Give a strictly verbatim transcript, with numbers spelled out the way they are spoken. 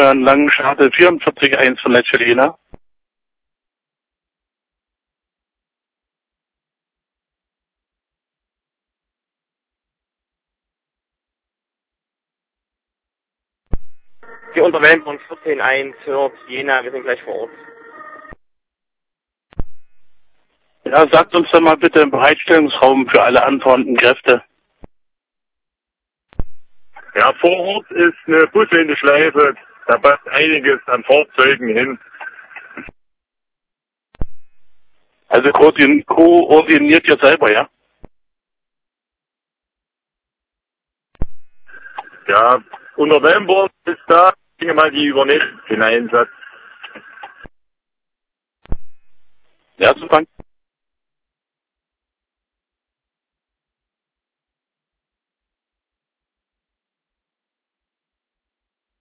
äh, Langenschade vierundvierzig eins von der Chilena. Die Unterwelt von vierzehn eins hört Jena, wir sind gleich vor Ort. Ja, sagt uns doch mal bitte einen Bereitstellungsraum für alle anfahrenden Kräfte. Ja, vor Ort ist eine Buswendeschleife, da passt einiges an Fahrzeugen hin. Also koordin koordiniert ihr selber, ja? Ja, und November ist da, ich denke mal, die übernimmt den Einsatz. Ja, super.